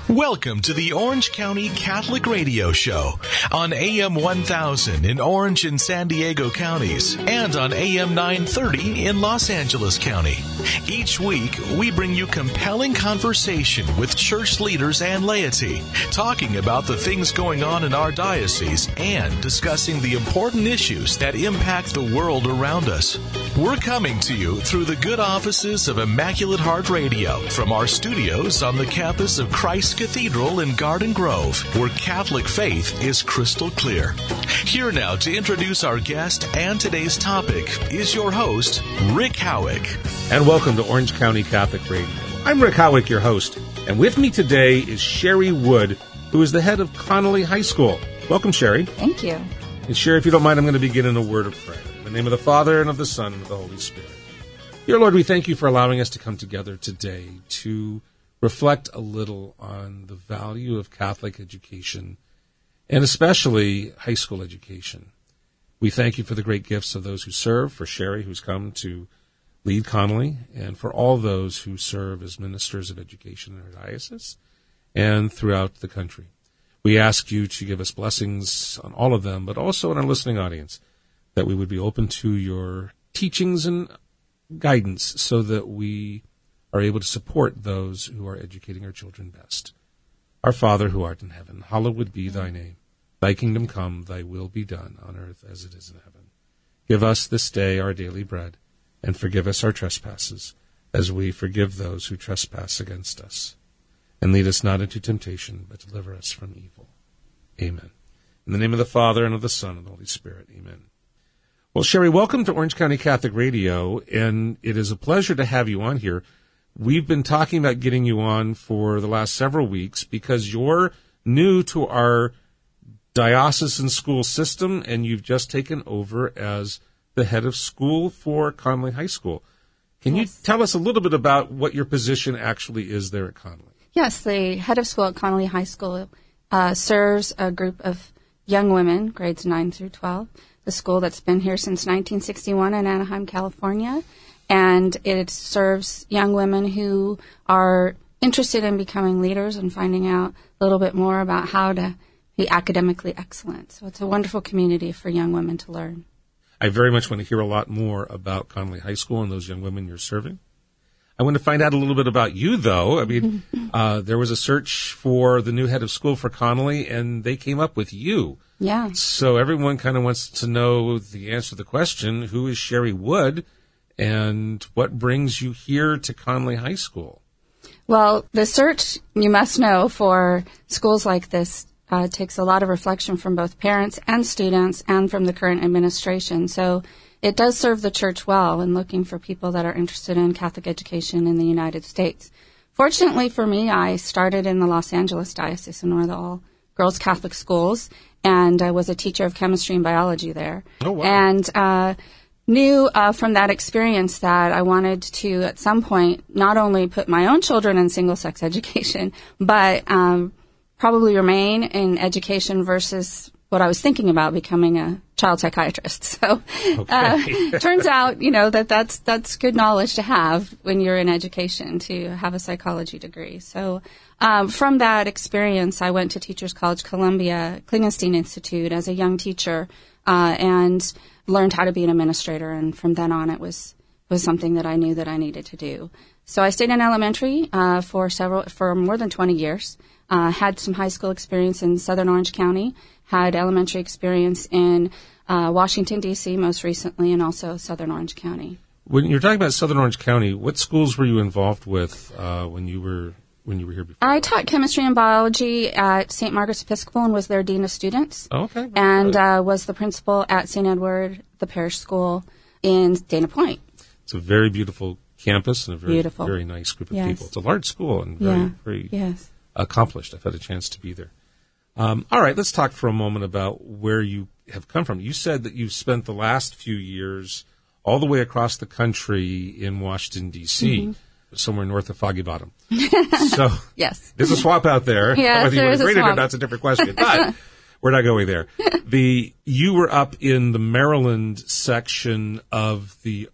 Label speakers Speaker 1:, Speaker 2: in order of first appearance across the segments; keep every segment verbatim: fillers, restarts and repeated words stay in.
Speaker 1: Welcome to the Orange County Catholic Radio Show on A M one thousand in Orange and San Diego counties and on A M nine thirty in Los Angeles County. Each week, we bring you compelling conversation with church leaders and laity, talking about the things going on in our diocese and discussing the important issues that impact the world around us. We're coming to you through the good offices of Immaculate Heart Radio from our studios on the campus of Christ Cathedral in Garden Grove, where Catholic faith is crystal clear. Here now to introduce our guest and today's topic is your host, Rick Howick.
Speaker 2: And welcome to Orange County Catholic Radio. I'm Rick Howick, your host, and with me today is Sherry Wood, who is the head of Connolly High School. Welcome, Sherry.
Speaker 3: Thank you.
Speaker 2: And Sherry, if you don't mind, I'm going to begin in a word of prayer. In the name of the Father, and of the Son, and of the Holy Spirit. Dear Lord, we thank you for allowing us to come together today to reflect a little on the value of Catholic education, and especially high school education. We thank you for the great gifts of those who serve, for Sherry, who's come to lead Connolly, and for all those who serve as ministers of education in our diocese and throughout the country. We ask you to give us blessings on all of them, but also on our listening audience, that we would be open to your teachings and guidance so that we are able to support those who are educating our children best. Our Father, who art in heaven, hallowed be thy name. Thy kingdom come, thy will be done on earth as it is in heaven. Give us this day our daily bread, and forgive us our trespasses, as we forgive those who trespass against us. And lead us not into temptation, but deliver us from evil. Amen. In the name of the Father, and of the Son, and of the Holy Spirit. Amen. Well, Sherry, welcome to Orange County Catholic Radio, and it is a pleasure to have you on here. We've been talking about getting you on for the last several weeks because you're new to our diocesan school system, and you've just taken over as the head of school for Connolly High School. Can yes. you tell us a little bit about what your position actually is there at Connolly?
Speaker 3: Yes, the head of school at Connolly High School uh, serves a group of young women, grades nine through twelve, the school that's been here since nineteen sixty-one in Anaheim, California. And it serves young women who are interested in becoming leaders and finding out a little bit more about how to be academically excellent. So it's a wonderful community for young women to learn.
Speaker 2: I very much want to hear a lot more about Connolly High School and those young women you're serving. I want to find out a little bit about you, though. I mean, uh, there was a search for the new head of school for Connolly, and they came up with you.
Speaker 3: Yeah.
Speaker 2: So everyone kind of wants to know the answer to the question, who is Sherry Wood? And what brings you here to Connolly High School?
Speaker 3: Well, the search, you must know, for schools like this uh, takes a lot of reflection from both parents and students and from the current administration. So it does serve the church well in looking for people that are interested in Catholic education in the United States. Fortunately for me, I started in the Los Angeles Diocese in one of the all-girls Catholic schools, and I was a teacher of chemistry and biology there.
Speaker 2: Oh, wow.
Speaker 3: And uh knew uh, from that experience that I wanted to, at some point, not only put my own children in single-sex education, but um, probably remain in education versus what I was thinking about, becoming a child psychiatrist. So
Speaker 2: okay.
Speaker 3: uh, turns out, you know, that that's, that's good knowledge to have when you're in education, to have a psychology degree. So um, from that experience, I went to Teachers College Columbia, Klingenstein Institute as a young teacher, uh, and learned how to be an administrator, and from then on it was was something that I knew that I needed to do. So I stayed in elementary uh, for several for more than twenty years. Uh, had some high school experience in Southern Orange County. Had elementary experience in uh, Washington D C most recently, and also Southern Orange County.
Speaker 2: When you're talking about Southern Orange County, what schools were you involved with uh, when you were when you were here before?
Speaker 3: I taught chemistry and biology at Saint Margaret's Episcopal and was their dean of students.
Speaker 2: Oh, okay.
Speaker 3: And uh, was the principal at Saint Edward, the parish school in Dana Point.
Speaker 2: It's a very beautiful campus and a very
Speaker 3: beautiful.
Speaker 2: very nice group of
Speaker 3: yes.
Speaker 2: people. It's a large school and very
Speaker 3: yeah.
Speaker 2: very
Speaker 3: yes.
Speaker 2: accomplished. I've had a chance to be there. Um, all right, let's talk for a moment about where you have come from. You said that you've spent the last few years all the way across the country in Washington, D C, mm-hmm. somewhere north of Foggy Bottom. So
Speaker 3: yes.
Speaker 2: There's a swap out there.
Speaker 3: Yes,
Speaker 2: Whether you
Speaker 3: there
Speaker 2: want
Speaker 3: is
Speaker 2: to
Speaker 3: a
Speaker 2: grade it or
Speaker 3: swap.
Speaker 2: not, that's a different question. But we're not going there. The you were up in the Maryland section of the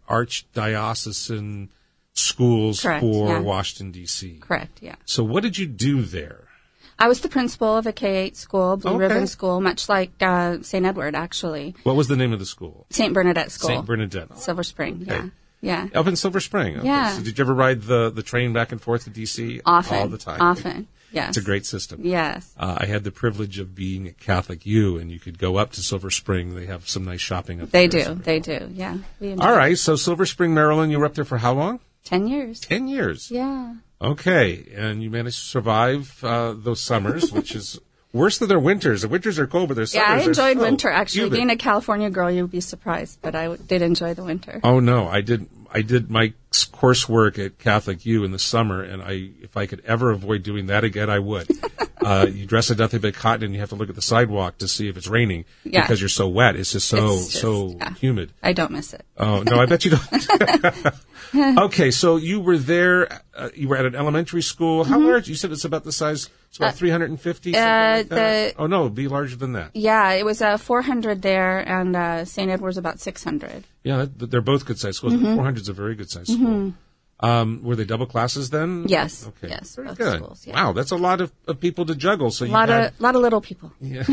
Speaker 2: Archdiocesan schools
Speaker 3: Correct,
Speaker 2: for
Speaker 3: yeah.
Speaker 2: Washington, D C.
Speaker 3: Correct, yeah.
Speaker 2: So what did you do there?
Speaker 3: I was the principal of a K eight school, Blue
Speaker 2: Okay.
Speaker 3: Ribbon School, much like uh, Saint Edward, actually.
Speaker 2: What was the name of the school?
Speaker 3: Saint Bernadette School.
Speaker 2: Saint Bernadette.
Speaker 3: Silver Spring,
Speaker 2: Okay.
Speaker 3: yeah. Yeah.
Speaker 2: Up in Silver Spring. Okay.
Speaker 3: Yeah.
Speaker 2: So did you ever ride the, the train back and forth to D C?
Speaker 3: Often.
Speaker 2: All the time.
Speaker 3: Often, yes.
Speaker 2: It's a great system.
Speaker 3: Yes.
Speaker 2: Uh, I had the privilege of being at Catholic U, and you could go up to Silver Spring. They have some nice shopping up
Speaker 3: They
Speaker 2: there.
Speaker 3: do, they do, yeah. We enjoy
Speaker 2: All
Speaker 3: it.
Speaker 2: right, so Silver Spring, Maryland, you were up there for how long?
Speaker 3: Ten years.
Speaker 2: Ten years.
Speaker 3: Yeah.
Speaker 2: Okay, and you managed to survive uh, those summers, which is worse than their winters. The winters are cold, but their summers
Speaker 3: Yeah, I
Speaker 2: are
Speaker 3: enjoyed
Speaker 2: so
Speaker 3: winter, actually.
Speaker 2: humid.
Speaker 3: Being a California girl, you'd be surprised, but I w- did enjoy the winter.
Speaker 2: Oh no, I did. I did my coursework at Catholic U in the summer, and I, if I could ever avoid doing that again, I would. uh, you dress in nothing but cotton, and you have to look at the sidewalk to see if it's raining
Speaker 3: Yeah.
Speaker 2: because you're so wet. It's just so
Speaker 3: It's just-
Speaker 2: so
Speaker 3: yeah.
Speaker 2: humid.
Speaker 3: I don't miss it.
Speaker 2: Oh no, I bet you don't. Okay, so you were there. Uh, you were at an elementary school. How large? You said it's about the size. It's about three hundred fifty.
Speaker 3: Mm-hmm. uh,
Speaker 2: Something like that?
Speaker 3: the-
Speaker 2: Oh no, it'd be larger than that.
Speaker 3: Yeah, it was uh, four hundred there, and uh, Saint Edward's about six hundred.
Speaker 2: Yeah, that, they're both good sized schools.
Speaker 3: Mm-hmm.
Speaker 2: four hundred is a very good sized school. Um, were they double classes then?
Speaker 3: Yes,
Speaker 2: Okay.
Speaker 3: yes,
Speaker 2: Very
Speaker 3: both
Speaker 2: good.
Speaker 3: schools, yeah.
Speaker 2: Wow, that's a lot of, of people to juggle. So
Speaker 3: A
Speaker 2: you
Speaker 3: lot
Speaker 2: had,
Speaker 3: of lot of little people.
Speaker 2: Yeah.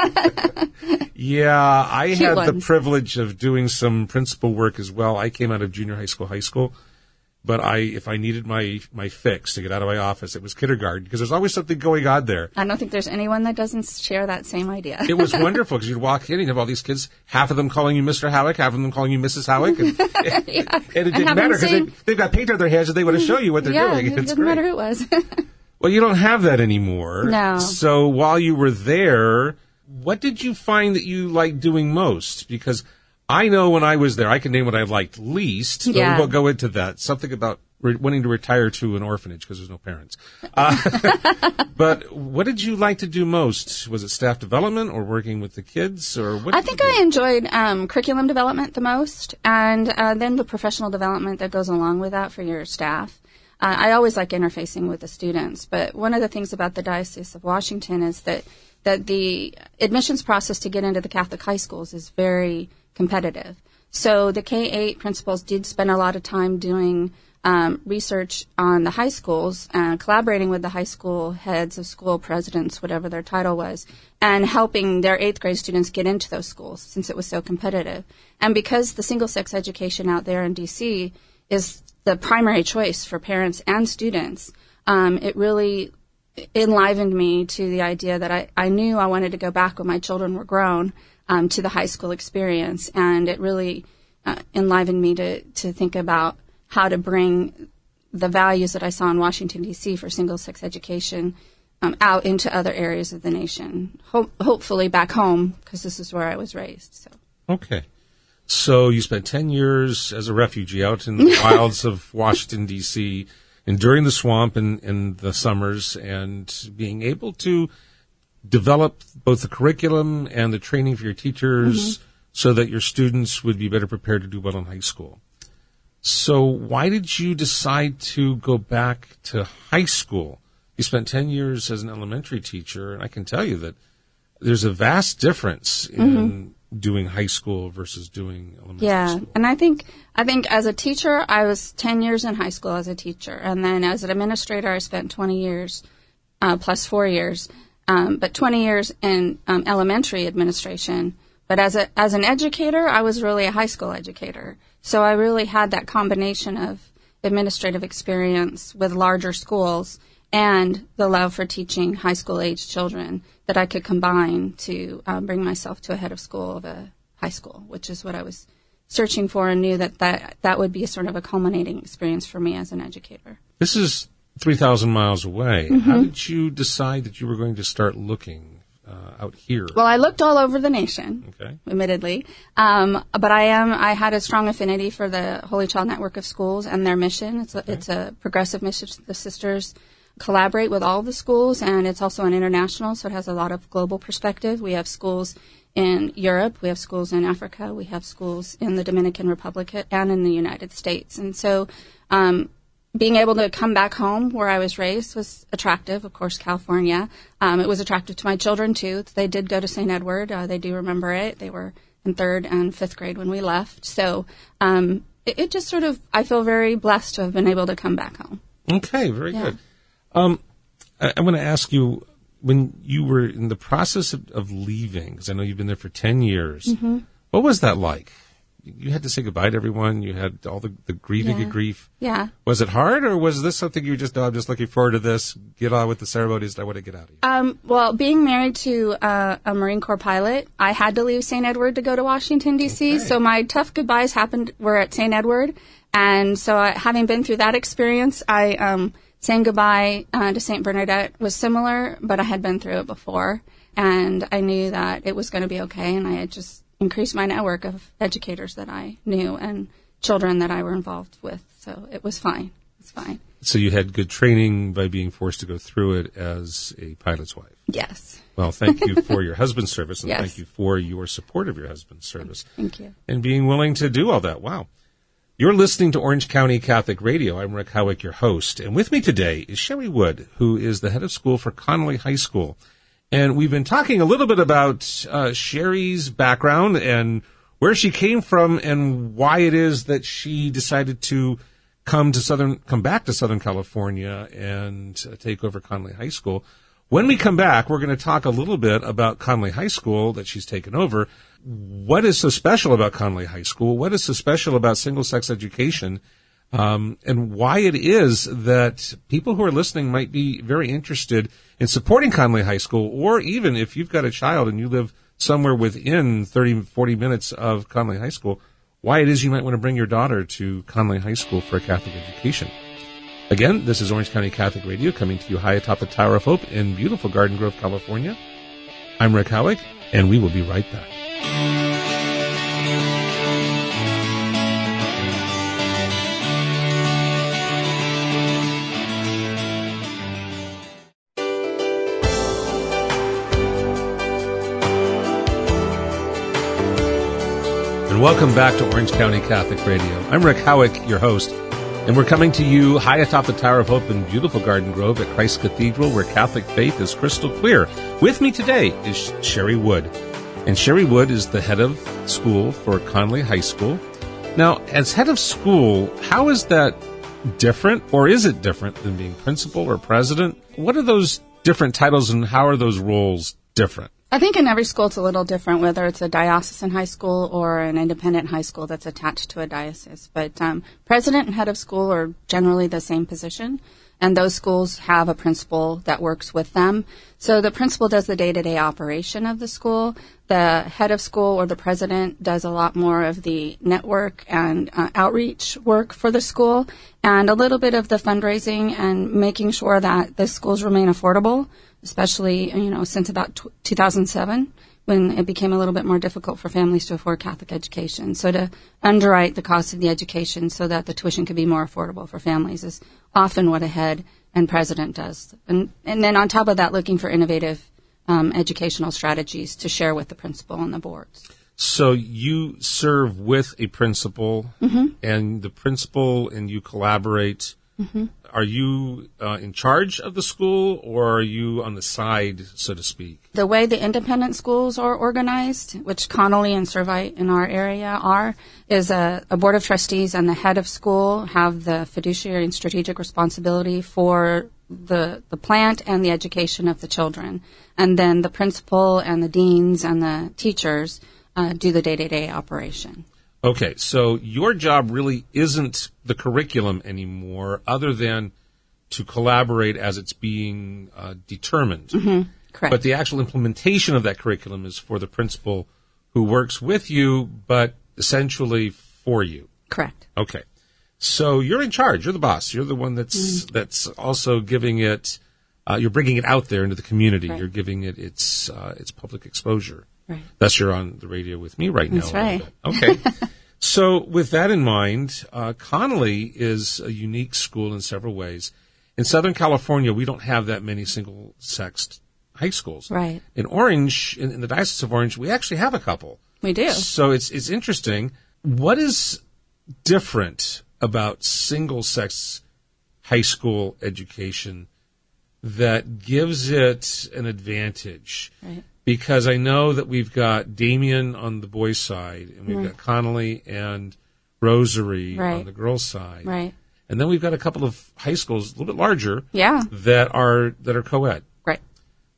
Speaker 2: Yeah, I
Speaker 3: Cute
Speaker 2: had the
Speaker 3: ones.
Speaker 2: privilege of doing some principal work as well. I came out of junior high school, high school. But I, if I needed my, my fix to get out of my office, it was kindergarten because there's always something going on there.
Speaker 3: I don't think there's anyone that doesn't share that same idea.
Speaker 2: It was wonderful because you'd walk in and you have all these kids, half of them calling you Mister Howick, half of them calling you Missus Howick. And,
Speaker 3: Yeah.
Speaker 2: and it didn't
Speaker 3: having
Speaker 2: matter
Speaker 3: the
Speaker 2: because
Speaker 3: same-
Speaker 2: they, they've got paint on their hands and they want to show you what they're
Speaker 3: yeah,
Speaker 2: doing.
Speaker 3: it
Speaker 2: It's
Speaker 3: doesn't
Speaker 2: great.
Speaker 3: matter who it was.
Speaker 2: Well, you don't have that anymore.
Speaker 3: No.
Speaker 2: So while you were there, what did you find that you liked doing most? Because I know when I was there, I can name what I liked least. But
Speaker 3: Yeah.
Speaker 2: we won't go into that. Something about re- wanting to retire to an orphanage because there's no parents. Uh, but what did you like to do most? Was it staff development or working with the kids? Or what?
Speaker 3: I
Speaker 2: did
Speaker 3: think
Speaker 2: you do?
Speaker 3: I enjoyed um, curriculum development the most, and uh, then the professional development that goes along with that for your staff. Uh, I always like interfacing with the students, but one of the things about the Diocese of Washington is that that the admissions process to get into the Catholic high schools is very competitive. So the K eight principals did spend a lot of time doing um, research on the high schools, uh, collaborating with the high school heads of school presidents, whatever their title was, and helping their eighth grade students get into those schools since it was so competitive. And because the single-sex education out there in D C is the primary choice for parents and students, um, it really enlivened me to the idea that I, I knew I wanted to go back when my children were grown um, to the high school experience, and it really uh, enlivened me to, to think about how to bring the values that I saw in Washington, D C for single-sex education um, out into other areas of the nation, Ho- hopefully back home, because this is where I was raised. So.
Speaker 2: Okay. So you spent ten years as a refugee out in the wilds of Washington, D C, enduring the swamp in, in the summers and being able to develop both the curriculum and the training for your teachers mm-hmm. so that your students would be better prepared to do well in high school. So why did you decide to go back to high school? You spent ten years as an elementary teacher, and I can tell you that there's a vast difference in mm-hmm. doing high school versus doing elementary
Speaker 3: yeah.
Speaker 2: school.
Speaker 3: Yeah, and I think I think as a teacher, I was ten years in high school as a teacher, and then as an administrator, I spent twenty years uh, plus four years, um, but twenty years in um, elementary administration. But as a as an educator, I was really a high school educator, so I really had that combination of administrative experience with larger schools and the love for teaching high school age children that I could combine to um, bring myself to a head of school of a high school, which is what I was searching for, and knew that that, that would be sort of a culminating experience for me as an educator.
Speaker 2: This is three thousand miles away.
Speaker 3: Mm-hmm.
Speaker 2: How did you decide that you were going to start looking uh, out here?
Speaker 3: Well, I looked all over the nation,
Speaker 2: okay.
Speaker 3: admittedly, um, but I am I had a strong affinity for the Holy Child Network of Schools and their mission. It's a, okay. it's a progressive mission. The sisters collaborate with all the schools, and it's also an international, so it has a lot of global perspective. We have schools in Europe, we have schools in Africa, we have schools in the Dominican Republic and in the United States. And so um, being able to come back home where I was raised was attractive, of course, California. Um, it was attractive to my children, too. They did go to Saint Edward. Uh, they do remember it. They were in third and fifth grade when we left. So um, it, it just sort of, I feel very blessed to have been able to come back home.
Speaker 2: Okay, very
Speaker 3: yeah.
Speaker 2: good. Um, I, I'm going to ask you, when you were in the process of, of leaving, because I know you've been there for ten years,
Speaker 3: Mm-hmm.
Speaker 2: what was that like? You had to say goodbye to everyone. You had all the, the grieving
Speaker 3: Yeah.
Speaker 2: and grief.
Speaker 3: Yeah.
Speaker 2: Was it hard, or was this something you just, no, I'm just looking forward to this, get on with the ceremonies, and I want to get out of here?
Speaker 3: Um, well, being married to uh, a Marine Corps pilot, I had to leave Saint Edward to go to Washington, D C,
Speaker 2: Okay.
Speaker 3: so my tough goodbyes happened were at Saint Edward. And so uh, having been through that experience, I um, saying goodbye uh, to Saint Bernadette was similar, but I had been through it before. And I knew that it was going to be okay, and I had just increased my network of educators that I knew and children that I were involved with. So it was fine. It's fine.
Speaker 2: So you had good training by being forced to go through it as a pilot's wife.
Speaker 3: Yes.
Speaker 2: Well, thank you for your husband's service, and
Speaker 3: Yes.
Speaker 2: thank you for your support of your husband's service.
Speaker 3: Thank you.
Speaker 2: And being willing to do all that. Wow. You're listening to Orange County Catholic Radio. I'm Rick Howick, your host. And with me today is Sherry Wood, who is the head of school for Connolly High School. And we've been talking a little bit about uh, Sherry's background and where she came from and why it is that she decided to come to Southern, come back to Southern California and uh, take over Connolly High School. When we come back, we're going to talk a little bit about Connolly High School that she's taken over. What is so special about Connolly High School? What is so special about single-sex education? Um, and why it is that people who are listening might be very interested in supporting Connolly High School, or even if you've got a child and you live somewhere within thirty, forty minutes of Connolly High School, why it is you might want to bring your daughter to Connolly High School for a Catholic education. Again, this is Orange County Catholic Radio coming to you high atop the Tower of Hope in beautiful Garden Grove, California. I'm Rick Howick, and we will be right back. And welcome back to Orange County Catholic Radio. I'm Rick Howick, your host, and we're coming to you high atop the Tower of Hope in beautiful Garden Grove at Christ Cathedral, where Catholic faith is crystal clear. With me today is Sherry Wood, and Sherry Wood is the head of school for Connolly High School. Now, as head of school, how is that different, or is it different than being principal or president? What are those different titles, and how are those roles different?
Speaker 3: I think in every school it's a little different, whether it's a diocesan high school or an independent high school that's attached to a diocese. But um, president and head of school are generally the same position, and those schools have a principal that works with them. So the principal does the day-to-day operation of the school. The head of school or the president does a lot more of the network and uh, outreach work for the school, and a little bit of the fundraising and making sure that the schools remain affordable, especially, you know, since about t- two thousand seven, when it became a little bit more difficult for families to afford Catholic education. So to underwrite the cost of the education so that the tuition could be more affordable for families is often what a head and president does. And, and then on top of that, looking for innovative um, educational strategies to share with the principal and the boards.
Speaker 2: So you serve with a principal, mm-hmm. and the principal and you collaborate. Mm-hmm. Are you uh, in charge of the school, or are you on the side, so to speak?
Speaker 3: The way the independent schools are organized, which Connolly and Servite in our area are, is a, a board of trustees and the head of school have the fiduciary and strategic responsibility for the the plant and the education of the children. And then the principal and the deans and the teachers uh, do the day-to-day operation.
Speaker 2: Okay, so your job really isn't the curriculum anymore, other than to collaborate as it's being uh, determined.
Speaker 3: Mm-hmm. Correct.
Speaker 2: But the actual implementation of that curriculum is for the principal who works with you, but essentially for you.
Speaker 3: Correct.
Speaker 2: Okay. So you're in charge. You're the boss. You're the one that's mm-hmm. that's also giving it, uh, you're bringing it out there into the community.
Speaker 3: Right.
Speaker 2: You're giving it its uh, its public exposure.
Speaker 3: Right.
Speaker 2: Thus, you're on the radio with me right now.
Speaker 3: That's right.
Speaker 2: Okay. So with that in mind, uh, Connolly is a unique school in several ways. In Southern California, we don't have that many single-sexed high schools.
Speaker 3: Right.
Speaker 2: In Orange, in, in the Diocese of Orange, we actually have a couple.
Speaker 3: We do.
Speaker 2: So it's it's interesting. What is different about single-sex high school education that gives it an advantage?
Speaker 3: Right.
Speaker 2: Because I know that we've got Damien on the boys' side, and we've
Speaker 3: right.
Speaker 2: got Connolly and Rosary
Speaker 3: right.
Speaker 2: on the girls' side.
Speaker 3: Right.
Speaker 2: And then we've got a couple of high schools, a little bit larger,
Speaker 3: yeah.
Speaker 2: that are that are co-ed.
Speaker 3: Right.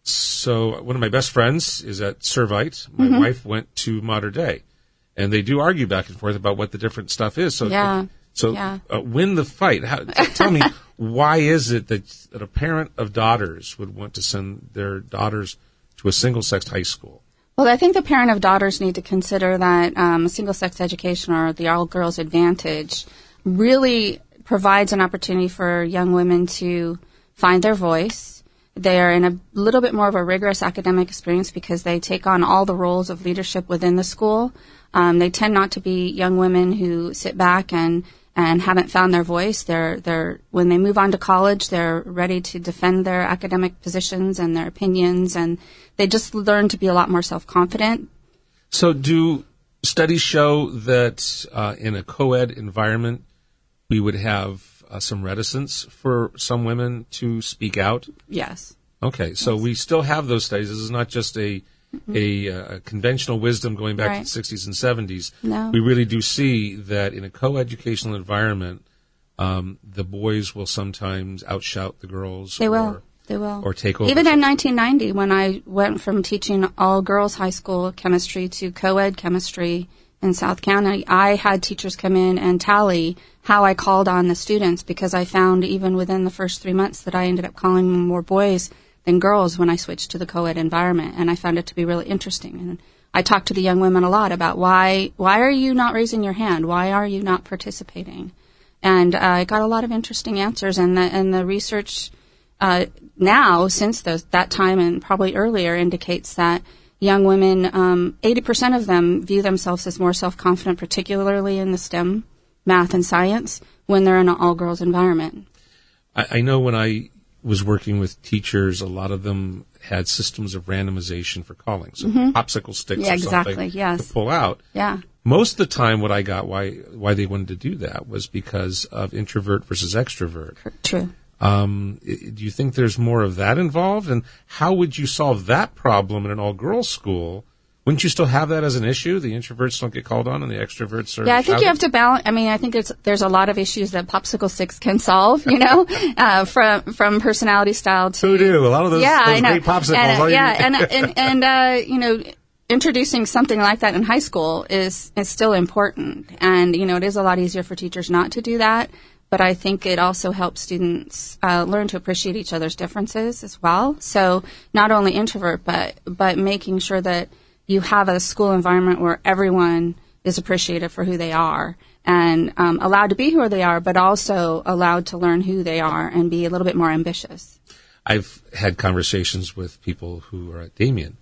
Speaker 2: So one of my best friends is at Servite. My
Speaker 3: Mm-hmm.
Speaker 2: wife went to Mater Dei, and they do argue back and forth about what the different stuff is. So,
Speaker 3: Yeah.
Speaker 2: so
Speaker 3: Yeah.
Speaker 2: Uh, win the fight. How, tell me, why is it that, that a parent of daughters would want to send their daughters to a single-sex high school?
Speaker 3: Well, I think the parent of daughters need to consider that um, single-sex education, or the all-girls advantage, really provides an opportunity for young women to find their voice. They are in a little bit more of a rigorous academic experience because they take on all the roles of leadership within the school. Um, they tend not to be young women who sit back and, and haven't found their voice. They're, they're, when they move on to college, they're ready to defend their academic positions and their opinions, and they just learn to be a lot more self-confident.
Speaker 2: So do studies show that uh, in a co-ed environment, we would have uh, some reticence for some women to speak out?
Speaker 3: Yes.
Speaker 2: Okay, so
Speaker 3: Yes.
Speaker 2: we still have those studies. This is not just a
Speaker 3: Mm-hmm.
Speaker 2: a, uh, conventional wisdom going back to
Speaker 3: Right.
Speaker 2: the sixties and seventies.
Speaker 3: No.
Speaker 2: We really do see that in a co-educational environment, um, the boys will sometimes outshout the girls.
Speaker 3: They
Speaker 2: or,
Speaker 3: will. They will.
Speaker 2: Or take over.
Speaker 3: Even in nineteen ninety, when I went from teaching all girls high school chemistry to co-ed chemistry in South County, I had teachers come in and tally how I called on the students, because I found even within the first three months that I ended up calling more boys than girls when I switched to the co-ed environment, and I found it to be really interesting. And I talked to the young women a lot about why why are you not raising your hand? Why are you not participating? And uh, I got a lot of interesting answers, and the, and the research uh, now, since those, that time and probably earlier, indicates that young women, um, eighty percent of them view themselves as more self-confident, particularly in the STEM, math and science, when they're in an all-girls environment.
Speaker 2: I, I know when I was working with teachers, a lot of them had systems of randomization for calling. So popsicle sticks
Speaker 3: Yeah,
Speaker 2: or
Speaker 3: exactly,
Speaker 2: something
Speaker 3: yes.
Speaker 2: to pull out.
Speaker 3: Yeah.
Speaker 2: Most of the time what I got why why they wanted to do that was because of introvert versus extrovert.
Speaker 3: True.
Speaker 2: Um, i- do you think there's more of that involved? And how would you solve that problem in an all-girls school? Wouldn't you still have that as an issue? The introverts don't get called on and the extroverts are
Speaker 3: Yeah, I think
Speaker 2: shouted?
Speaker 3: you have to balance. I mean, I think there's there's a lot of issues that popsicle sticks can solve. You know, uh, from from personality style to
Speaker 2: Who do? A lot of those,
Speaker 3: yeah,
Speaker 2: those
Speaker 3: I know.
Speaker 2: great popsicles.
Speaker 3: And,
Speaker 2: all you-
Speaker 3: yeah, and and and uh, you know, introducing something like that in high school is is still important. And you know, it is a lot easier for teachers not to do that. But I think it also helps students uh, learn to appreciate each other's differences as well. So not only introvert, but but making sure that you have a school environment where everyone is appreciated for who they are and um, allowed to be who they are, but also allowed to learn who they are and be a little bit more ambitious.
Speaker 2: I've had conversations with people who are at Damien,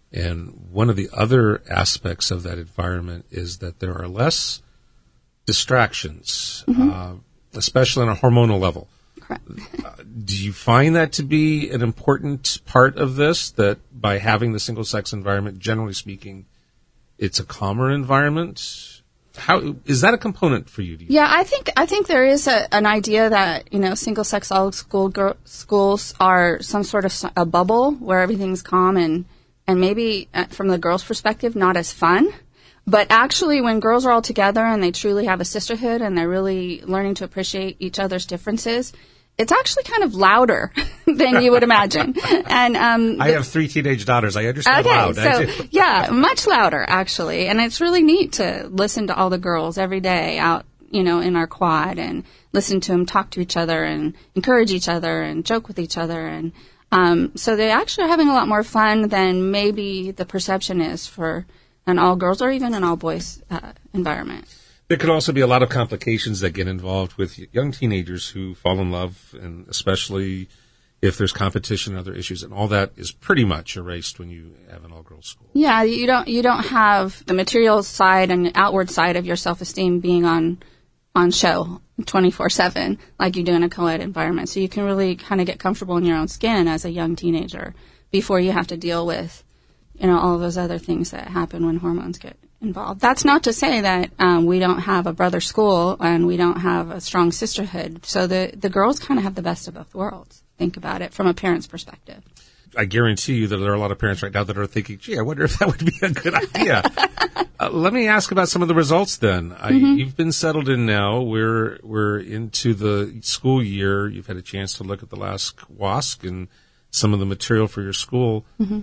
Speaker 2: and one of the other aspects of that environment is that there are less distractions,
Speaker 3: Mm-hmm.
Speaker 2: uh, especially on a hormonal level.
Speaker 3: Correct.
Speaker 2: Do you find that to be an important part of this, that by having the single-sex environment, generally speaking, it's a calmer environment? How is that a component for you? Do you
Speaker 3: Yeah, I think I think there is a, an idea that you know single-sex all-school gr- schools are some sort of s- a bubble where everything's calm and and maybe uh, from the girls' perspective not as fun. But actually, when girls are all together and they truly have a sisterhood and they're really learning to appreciate each other's differences, it's actually kind of louder than you would imagine. And um,
Speaker 2: I have three teenage daughters. I understand
Speaker 3: Okay,
Speaker 2: loud. I
Speaker 3: so
Speaker 2: do.
Speaker 3: yeah, much louder actually, and it's really neat to listen to all the girls every day out, you know, in our quad and listen to them talk to each other and encourage each other and joke with each other, and um, so they actually are having a lot more fun than maybe the perception is for an all girls or even an all boys uh, environment.
Speaker 2: There could also be a lot of complications that get involved with young teenagers who fall in love, and especially if there's competition and other issues, and all that is pretty much erased when you have an all-girls school.
Speaker 3: Yeah, you don't you don't have the material side and outward side of your self-esteem being on on show twenty-four seven like you do in a co-ed environment. So you can really kind of get comfortable in your own skin as a young teenager before you have to deal with, you know, all those other things that happen when hormones get involved. That's not to say that um, we don't have a brother school and we don't have a strong sisterhood. So the, the girls kind of have the best of both worlds. Think about it from a parent's perspective.
Speaker 2: I guarantee you that there are a lot of parents right now that are thinking, gee, I wonder if that would be a good idea. uh, let me ask about some of the results then. Uh,
Speaker 3: Mm-hmm.
Speaker 2: You've been settled in now. We're we're into the school year. You've had a chance to look at the last W A S C and some of the material for your school.
Speaker 3: Mm-hmm.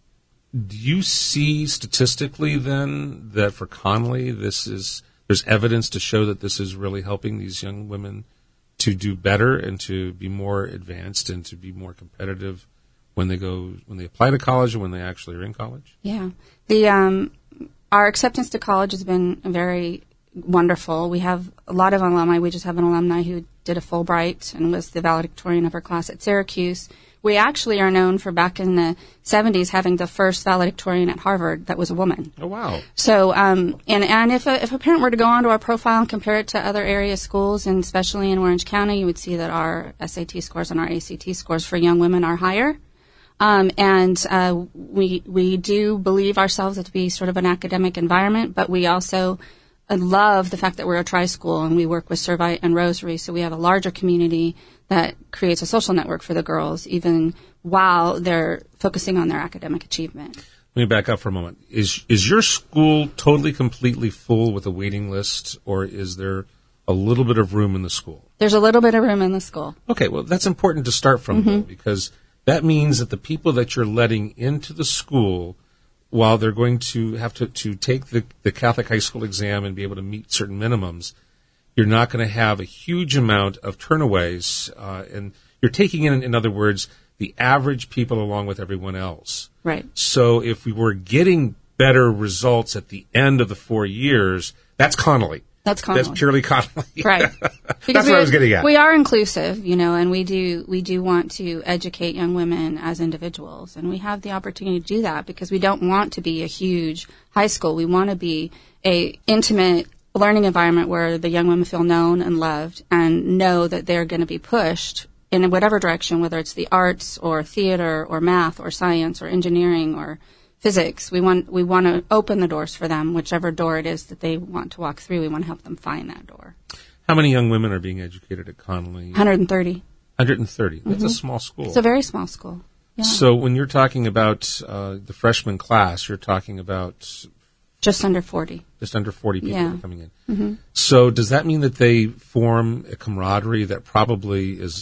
Speaker 2: Do you see statistically then that for Connolly, this is there's evidence to show that this is really helping these young women to do better and to be more advanced and to be more competitive when they go when they apply to college or when they actually are in college?
Speaker 3: Yeah, the um, our acceptance to college has been very wonderful. We have a lot of alumni. We just have an alumni who did a Fulbright and was the valedictorian of her class at Syracuse. We actually are known for back in the seventies having the first valedictorian at Harvard that was a woman.
Speaker 2: Oh, wow.
Speaker 3: So, um, and, and if a, if a parent were to go onto our profile and compare it to other area schools, and especially in Orange County, you would see that our S A T scores and our A C T scores for young women are higher. Um, and uh, we we do believe ourselves to be sort of an academic environment, but we also uh, love the fact that we're a tri-school and we work with Servite and Rosary, so we have a larger community that creates a social network for the girls, even while they're focusing on their academic achievement.
Speaker 2: Let me back up for a moment. Is is your school totally, completely full with a waiting list, or is there a little bit of room in the school?
Speaker 3: There's a little bit of room in the school.
Speaker 2: Okay, well, that's important to start from,
Speaker 3: Mm-hmm.
Speaker 2: though, because that means that the people that you're letting into the school, while they're going to have to, to take the, the Catholic high school exam and be able to meet certain minimums, you're not going to have a huge amount of turnaways, uh, and you're taking in, in other words, the average people along with everyone else.
Speaker 3: Right.
Speaker 2: So if we were getting better results at the end of the four years, that's Connolly.
Speaker 3: That's Connolly.
Speaker 2: That's purely Connolly.
Speaker 3: Right.
Speaker 2: That's what I was getting at.
Speaker 3: We are inclusive, you know, and we do we do want to educate young women as individuals, and we have the opportunity to do that because we don't want to be a huge high school. We want to be a intimate learning environment where the young women feel known and loved and know that they're going to be pushed in whatever direction, whether it's the arts or theater or math or science or engineering or physics. We want we want to open the doors for them, whichever door it is that they want to walk through. We want to help them find that door.
Speaker 2: How many young women are being educated at Connolly?
Speaker 3: one hundred thirty.
Speaker 2: one hundred thirty. That's
Speaker 3: Mm-hmm.
Speaker 2: a small school.
Speaker 3: It's a very small school. Yeah.
Speaker 2: So when you're talking about uh, the freshman class, you're talking about
Speaker 3: Just under forty.
Speaker 2: just under forty people
Speaker 3: Yeah.
Speaker 2: that are coming in.
Speaker 3: Mm-hmm.
Speaker 2: So does that mean that they form a camaraderie that probably is,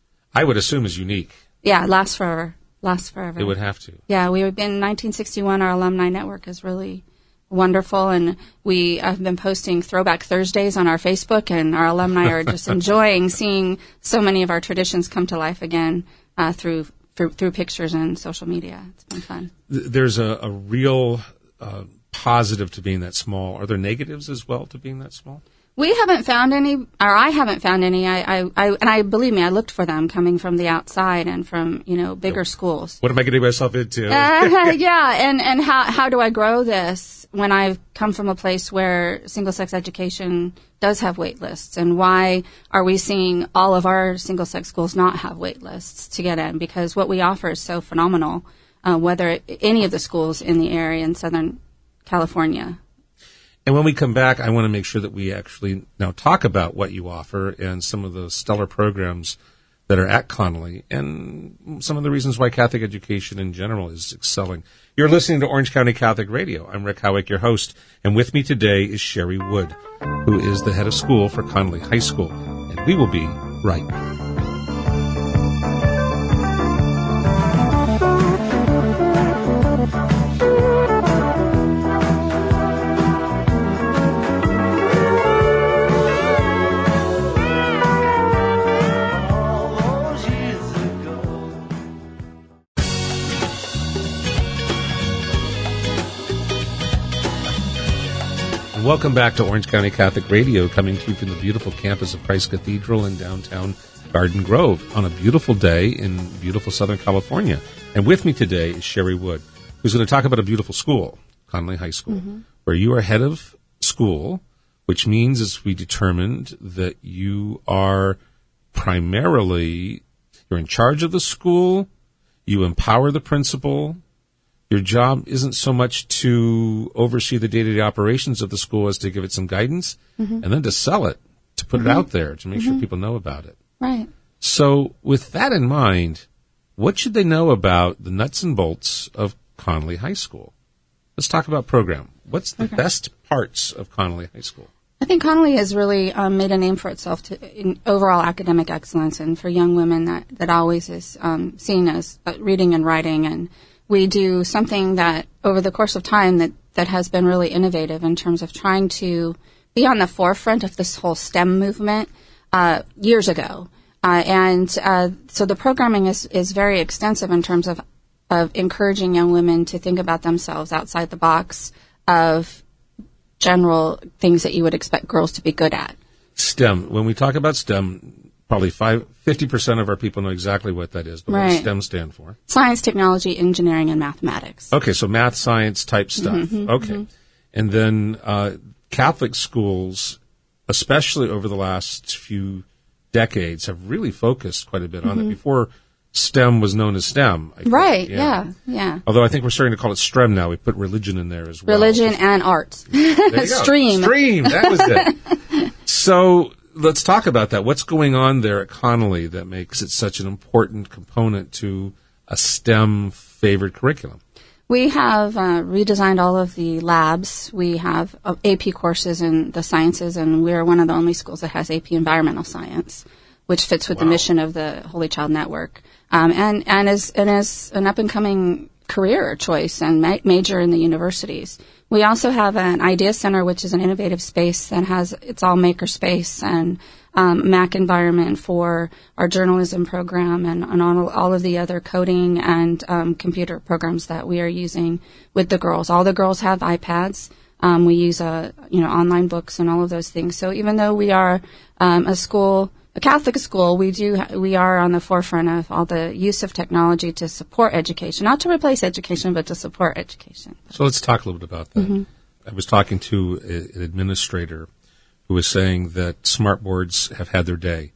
Speaker 2: I would assume, is unique?
Speaker 3: Yeah, it lasts forever. Lasts forever.
Speaker 2: It would have to.
Speaker 3: Yeah, we've been in nineteen sixty-one. Our alumni network is really wonderful, and we have been posting Throwback Thursdays on our Facebook, and our alumni are just enjoying seeing so many of our traditions come to life again uh, through, through through pictures and social media. It's been fun.
Speaker 2: Th- There's a, a real uh, positive to being that small. Are there negatives as well to being that small?
Speaker 3: We haven't found any, or I haven't found any. I, I, I, and I believe me, I looked for them coming from the outside and from you know bigger schools.
Speaker 2: What am I getting myself into?
Speaker 3: Uh, yeah, and, and how how do I grow this when I've come from a place where single-sex education does have wait lists? And why are we seeing all of our single-sex schools not have wait lists to get in? Because what we offer is so phenomenal, uh, whether it, any of the schools in the area in Southern California.
Speaker 2: And when we come back, I want to make sure that we actually now talk about what you offer and some of the stellar programs that are at Connolly and some of the reasons why Catholic education in general is excelling. You're listening to Orange County Catholic Radio. I'm Rick Howick, your host, and with me today is Sherry Wood, who is the head of school for Connolly High School, and we will be right back. Welcome back to Orange County Catholic Radio, coming to you from the beautiful campus of Christ Cathedral in downtown Garden Grove on a beautiful day in beautiful Southern California. And with me today is Sherry Wood, who's going to talk about a beautiful school, Connolly High School, mm-hmm. where you are head of school, which means, as we determined, that you are primarily, you're in charge of the school, you empower the principal. Your job isn't so much to oversee the day-to-day operations of the school as to give it some guidance, mm-hmm. and then to sell it, to put mm-hmm. it out there, to make mm-hmm. sure people know about it.
Speaker 3: Right.
Speaker 2: So with that in mind, what should they know about the nuts and bolts of Connolly High School? Let's talk about program. What's the okay. best parts of Connolly High School?
Speaker 3: I think Connolly has really um, made a name for itself to, in overall academic excellence, and for young women that, that always is um, seen as uh, reading and writing. And we do something that over the course of time that, that has been really innovative in terms of trying to be on the forefront of this whole STEM movement uh, years ago. Uh, and uh, so the programming is, is very extensive in terms of, of encouraging young women to think about themselves outside the box of general things that you would expect girls to be good at.
Speaker 2: STEM. When we talk about STEM, probably five, fifty percent of our people know exactly what that is, but right. What does STEM stand for?
Speaker 3: Science, technology, engineering, and mathematics.
Speaker 2: Okay, so math, science type stuff.
Speaker 3: Mm-hmm,
Speaker 2: okay.
Speaker 3: Mm-hmm.
Speaker 2: And then uh, Catholic schools, especially over the last few decades, have really focused quite a bit on
Speaker 3: mm-hmm.
Speaker 2: it. Before STEM was known as STEM. I
Speaker 3: right,
Speaker 2: yeah.
Speaker 3: yeah, yeah.
Speaker 2: Although I think we're starting to call it STREM now. We put religion in there as well.
Speaker 3: Religion and arts.
Speaker 2: Stream. Stream, that was it. So let's talk about that. What's going on there at Connolly that makes it such an important component to a STEM-favored curriculum?
Speaker 3: We have uh, redesigned all of the labs. We have uh, A P courses in the sciences, and we're one of the only schools that has A P environmental science, which fits with wow. the mission of the Holy Child Network. Um, and, and as, and as an up-and-coming career choice and ma- major in the universities. We also have an Idea Center, which is an innovative space that has, it's all maker space and um, Mac environment for our journalism program and, and all, all of the other coding and um, computer programs that we are using with the girls. All the girls have iPads. Um, we use, uh, you know, online books and all of those things. So even though we are um, a school, a Catholic school, we do we are on the forefront of all the use of technology to support education, not to replace education, but to support education.
Speaker 2: So let's talk a little bit about that. Mm-hmm. I was talking to a, an administrator who was saying that smart boards have had their day.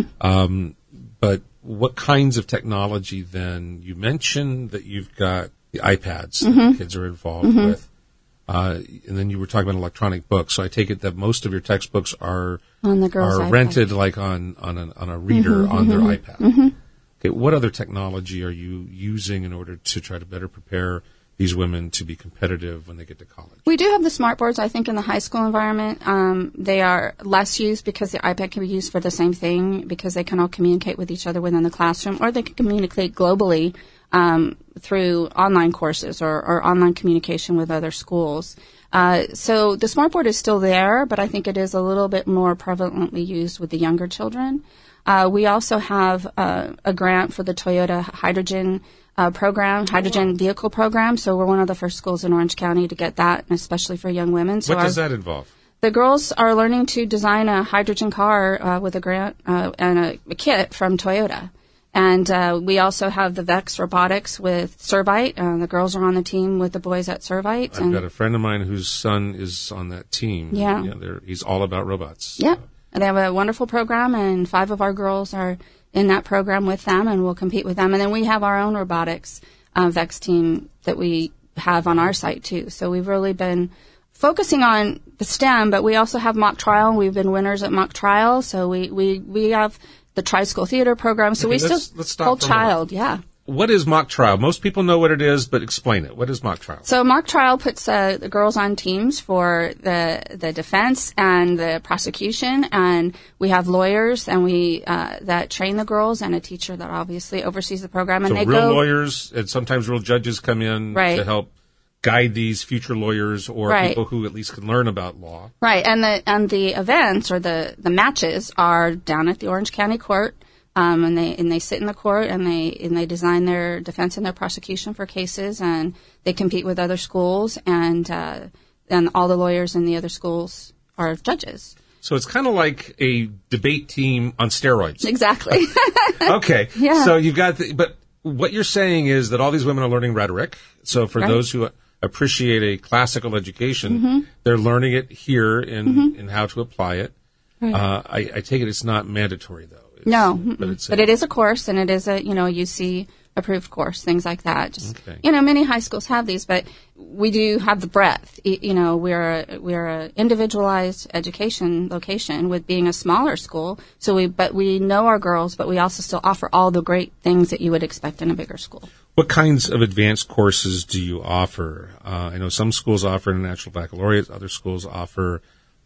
Speaker 2: um, but what kinds of technology then? You mentioned that you've got the iPads mm-hmm. that kids are involved mm-hmm. with. Uh, and then you were talking about electronic books. So I take it that most of your textbooks are
Speaker 3: on the girls'
Speaker 2: are
Speaker 3: iPad.
Speaker 2: rented like on on a, on a reader
Speaker 3: mm-hmm,
Speaker 2: on
Speaker 3: mm-hmm,
Speaker 2: their iPad.
Speaker 3: Mm-hmm.
Speaker 2: Okay, what other technology are you using in order to try to better prepare these women to be competitive when they get to college?
Speaker 3: We do have the smart boards, I think, in the high school environment. Um, they are less used because the iPad can be used for the same thing because they can all communicate with each other within the classroom, or they can communicate globally um, through online courses or, or online communication with other schools. Uh, so the smart board is still there, but I think it is a little bit more prevalently used with the younger children. Uh, we also have uh, a grant for the Toyota hydrogen uh, program, hydrogen vehicle program. So we're one of the first schools in Orange County to get that, and especially for young women. So
Speaker 2: what does
Speaker 3: our,
Speaker 2: that involve?
Speaker 3: The girls are learning to design a hydrogen car uh, with a grant uh, and a, a kit from Toyota. And uh, we also have the Vex Robotics with Servite. Uh, the girls are on the team with the boys at Servite.
Speaker 2: I've
Speaker 3: and
Speaker 2: got a friend of mine whose son is on that team.
Speaker 3: Yeah.
Speaker 2: yeah he's all about robots.
Speaker 3: Yeah.
Speaker 2: So.
Speaker 3: And they have a wonderful program, and five of our girls are in that program with them, and we'll compete with them. And then we have our own robotics uh, Vex team that we have on our site, too. So we've really been focusing on the STEM, but we also have mock trial. We've been winners at mock trial. So we, we, we have the Tri-School Theater program. So
Speaker 2: okay,
Speaker 3: we
Speaker 2: let's,
Speaker 3: still
Speaker 2: let's stop
Speaker 3: hold child, yeah.
Speaker 2: What is mock trial? Most people know what it is, but explain it. What is mock trial?
Speaker 3: So mock trial puts uh, the girls on teams for the the defense and the prosecution, and we have lawyers and we uh, that train the girls, and a teacher that obviously oversees the program. And
Speaker 2: so
Speaker 3: they
Speaker 2: real
Speaker 3: go,
Speaker 2: lawyers and sometimes real judges come in
Speaker 3: right.
Speaker 2: to help guide these future lawyers or
Speaker 3: right.
Speaker 2: people who at least can learn about law.
Speaker 3: Right, and the and the events or the, the matches are down at the Orange County Court. Um, and they and they sit in the court and they and they design their defense and their prosecution for cases, and they compete with other schools, and uh, and all the lawyers in the other schools are judges.
Speaker 2: So it's kind of like a debate team on steroids.
Speaker 3: Exactly.
Speaker 2: Okay.
Speaker 3: Yeah.
Speaker 2: So you've got, the, but what you're saying is that all these women are learning rhetoric. So for
Speaker 3: right.
Speaker 2: those who appreciate a classical education,
Speaker 3: mm-hmm.
Speaker 2: they're learning it here in mm-hmm. in how to apply it.
Speaker 3: Right.
Speaker 2: Uh, I, I take it it's not mandatory though. It's,
Speaker 3: no,
Speaker 2: but, it's
Speaker 3: but it is a course, and it is a you know U C approved course, things like that. Just
Speaker 2: okay.
Speaker 3: you know, many high schools have these, but we do have the breadth. You know, we're a, we're a individualized education location with being a smaller school. So we, but we know our girls, but we also still offer all the great things that you would expect in a bigger school.
Speaker 2: What kinds of advanced courses do you offer? Uh, I know some schools offer international baccalaureate, other schools offer. Uh,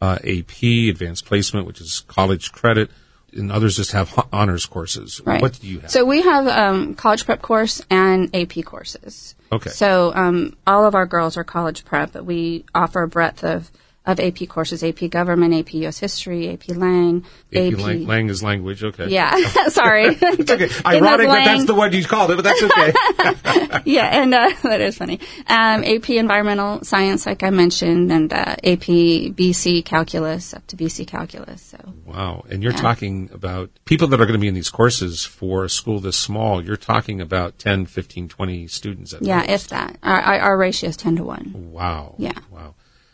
Speaker 2: uh, A P, Advanced Placement, which is college credit, and others just have ho- honors courses.
Speaker 3: Right.
Speaker 2: What do you have?
Speaker 3: So we have um, college prep course and A P courses.
Speaker 2: Okay.
Speaker 3: So um, all of our girls are college prep, but we offer a breadth of, of A P courses: A P Government, A P U S History, A P Lang,
Speaker 2: A P, A P Lang, Lang is language. Okay.
Speaker 3: Yeah. Sorry.
Speaker 2: It's okay. Ironic that that's the one you called it, but that's okay.
Speaker 3: Yeah, and uh, that is funny. Um, A P Environmental Science, like I mentioned, and uh, A P B C Calculus, up to B C Calculus. So.
Speaker 2: Wow. And you're
Speaker 3: Yeah.
Speaker 2: talking about people that are going to be in these courses for a school this small. You're talking about ten, fifteen, twenty students at
Speaker 3: Yeah,
Speaker 2: most.
Speaker 3: if that. Our, our, our ratio is ten to one.
Speaker 2: Wow.
Speaker 3: Yeah.
Speaker 2: Wow.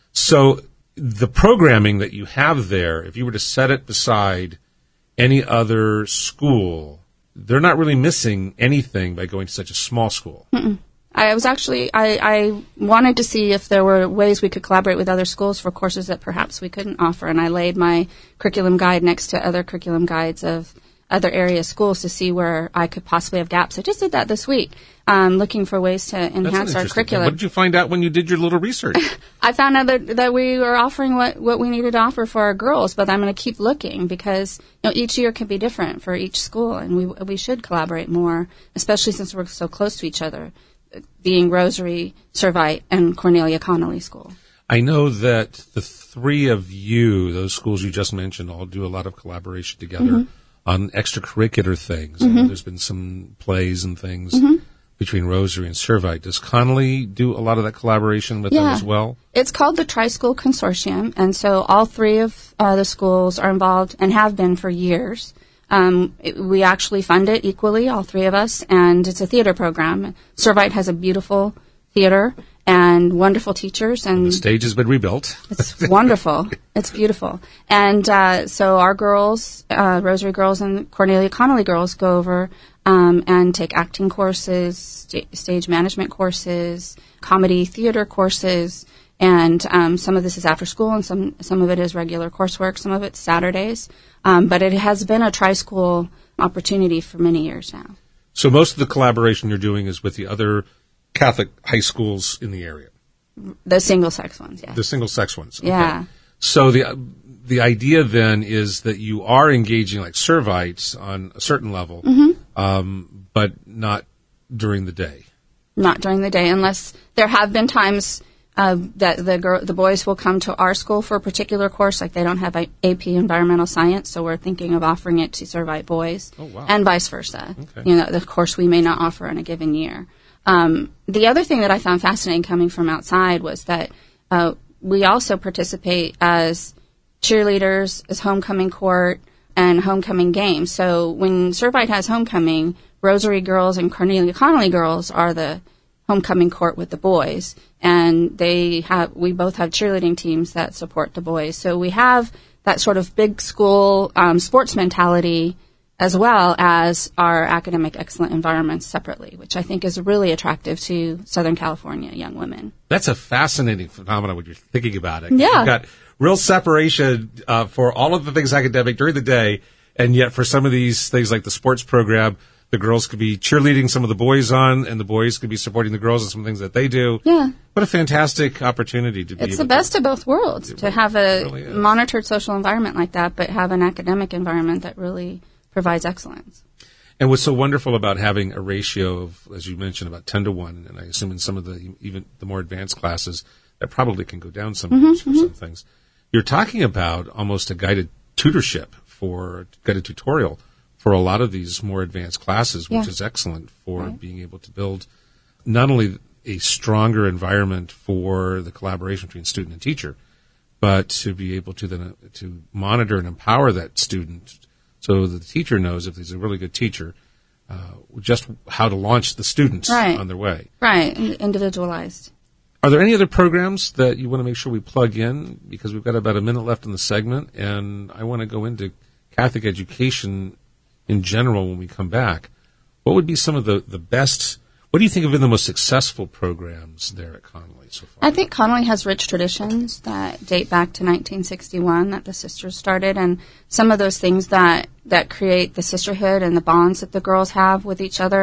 Speaker 2: So the programming that you have there, if you were to set it beside any other school, they're not really missing anything by going to such a small school.
Speaker 3: Mm-mm. I was actually, I, I wanted to see if there were ways we could collaborate with other schools for courses that perhaps we couldn't offer, and I laid my curriculum guide next to other curriculum guides of other area schools to see where I could possibly have gaps. I just did that this week, um, looking for ways to
Speaker 2: That's an
Speaker 3: enhance our
Speaker 2: interesting thing.
Speaker 3: curriculum.
Speaker 2: What did you find out when you did your little research?
Speaker 3: I found out that, that we were offering what, what we needed to offer for our girls, but I'm going to keep looking because you know each year can be different for each school, and we we should collaborate more, especially since we're so close to each other, being Rosary, Servite, and Cornelia Connolly School.
Speaker 2: I know that the three of you, those schools you just mentioned, all do a lot of collaboration together mm-hmm. on extracurricular things. Mm-hmm. I know there's been some plays and things mm-hmm. between Rosary and Servite. Does Connolly do a lot of that collaboration with
Speaker 3: yeah.
Speaker 2: them as well?
Speaker 3: It's called the Tri-School Consortium, and so all three of uh, the schools are involved and have been for years. Um, it, we actually fund it equally, all three of us, and it's a theater program. Servite has a beautiful theater and wonderful teachers. And
Speaker 2: the stage has been rebuilt.
Speaker 3: It's wonderful. It's beautiful. And uh, so our girls, uh, Rosary girls and Cornelia Connolly girls, go over um, and take acting courses, st- stage management courses, comedy theater courses, and um, some of this is after school, and some some of it is regular coursework. Some of it's Saturdays, um, but it has been a tri-school opportunity for many years now.
Speaker 2: So most of the collaboration you're doing is with the other Catholic high schools in the area.
Speaker 3: The single-sex ones, yeah.
Speaker 2: The single-sex ones. Okay.
Speaker 3: Yeah.
Speaker 2: So the the idea then is that you are engaging like Servites on a certain level,
Speaker 3: mm-hmm.
Speaker 2: um, but not during the day.
Speaker 3: Not during the day, unless there have been times uh, that the girl, the boys will come to our school for a particular course, like they don't have a A P Environmental Science, so we're thinking of offering it to Servite boys,
Speaker 2: oh, wow.
Speaker 3: and vice versa.
Speaker 2: Okay.
Speaker 3: You know, the course we may not offer in a given year. Um, the other thing that I found fascinating coming from outside was that uh, we also participate as cheerleaders, as homecoming court, and homecoming games. So when Servite has homecoming, Rosary girls and Cornelia Connolly girls are the homecoming court with the boys, and they have we both have cheerleading teams that support the boys. So we have that sort of big school um, sports mentality, as well as our academic excellent environments separately, which I think is really attractive to Southern California young women.
Speaker 2: That's a fascinating phenomenon when you're thinking about it.
Speaker 3: Yeah.
Speaker 2: You've got real separation uh, for all of the things academic during the day, and yet for some of these things like the sports program, the girls could be cheerleading some of the boys on, and the boys could be supporting the girls in some things that they do.
Speaker 3: Yeah.
Speaker 2: What a fantastic opportunity to be
Speaker 3: It's
Speaker 2: able
Speaker 3: the best
Speaker 2: to,
Speaker 3: of both worlds, to have a
Speaker 2: really is.
Speaker 3: monitored social environment like that, but have an academic environment that really provides excellence.
Speaker 2: And what's so wonderful about having a ratio of, as you mentioned, about ten to one, and I assume in some of the even the more advanced classes, that probably can go down some
Speaker 3: Mm-hmm,
Speaker 2: for
Speaker 3: mm-hmm.
Speaker 2: some things. You're talking about almost a guided tutorship for guided tutorial for a lot of these more advanced classes, which
Speaker 3: Yeah.
Speaker 2: is excellent for
Speaker 3: Right.
Speaker 2: being able to build not only a stronger environment for the collaboration between student and teacher, but to be able to then uh, to monitor and empower that student so that the teacher knows, if he's a really good teacher, uh, just how to launch the students
Speaker 3: Right.
Speaker 2: on their way.
Speaker 3: Right, in- individualized.
Speaker 2: Are there any other programs that you want to make sure we plug in? Because we've got about a minute left in the segment, and I want to go into Catholic education in general when we come back. What would be some of the, the best, what do you think have been the most successful programs there at Connolly so far?
Speaker 3: I think Connolly has rich traditions that date back to nineteen sixty-one that the sisters started, and some of those things that, that create the sisterhood and the bonds that the girls have with each other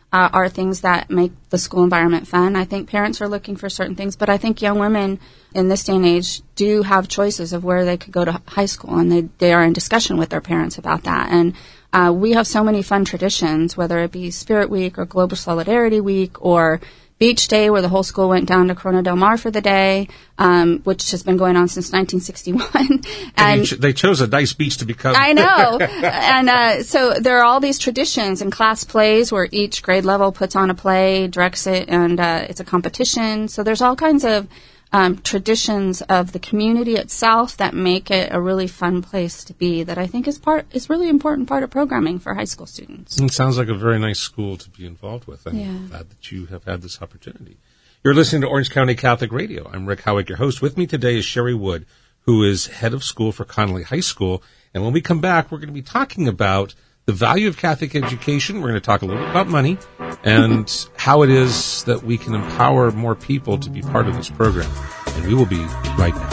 Speaker 3: uh, are things that make the school environment fun. I think parents are looking for certain things, but I think young women in this day and age do have choices of where they could go to high school, and they, they are in discussion with their parents about that. And uh, we have so many fun traditions, whether it be Spirit Week or Global Solidarity Week or Beach Day, where the whole school went down to Corona Del Mar for the day, um, which has been going on since nineteen sixty-one. and,
Speaker 2: and ch- they chose a nice beach to become.
Speaker 3: I know. and uh, so there are all these traditions and class plays where each grade level puts on a play, directs it, and uh, it's a competition. So there's all kinds of um, traditions of the community itself that make it a really fun place to be, that I think is part is really important part of programming for high school students.
Speaker 2: It sounds like a very nice school to be involved with. I'm
Speaker 3: yeah.
Speaker 2: glad that you have had this opportunity. You're listening to Orange County Catholic Radio. I'm Rick Howick, your host. With me today is Sherry Wood, who is head of school for Connolly High School. And when we come back, we're going to be talking about the value of Catholic education. We're going to talk a little bit about money and how it is that we can empower more people to be part of this program. And we will be right back.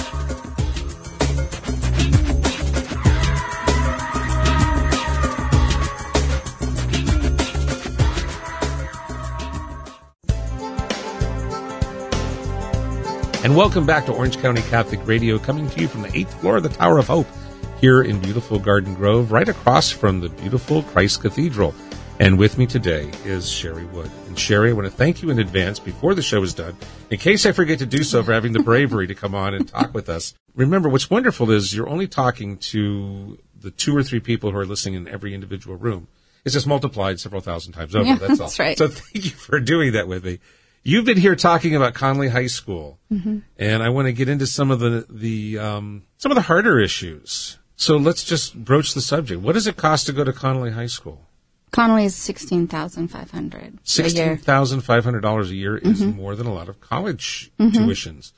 Speaker 2: And welcome back to Orange County Catholic Radio, coming to you from the eighth floor of the Tower of Hope here in beautiful Garden Grove, right across from the beautiful Christ Cathedral. And with me today is Sherry Wood. And Sherry, I want to thank you in advance before the show is done, in case I forget to do so, for having the bravery to come on and talk with us. Remember, what's wonderful is you're only talking to the two or three people who are listening in every individual room. It's just multiplied several thousand times over.
Speaker 3: Yeah,
Speaker 2: that's all.
Speaker 3: That's right.
Speaker 2: So thank you for doing that with me. You've been here talking about Connolly High School, mm-hmm. and I want to get into some of the the um, some of the harder issues. So let's just broach the subject. What does it cost to go to Connolly High School?
Speaker 3: Connolly is sixteen thousand five hundred dollars.
Speaker 2: Sixteen thousand five hundred dollars a year is mm-hmm. more than a lot of college mm-hmm. tuitions.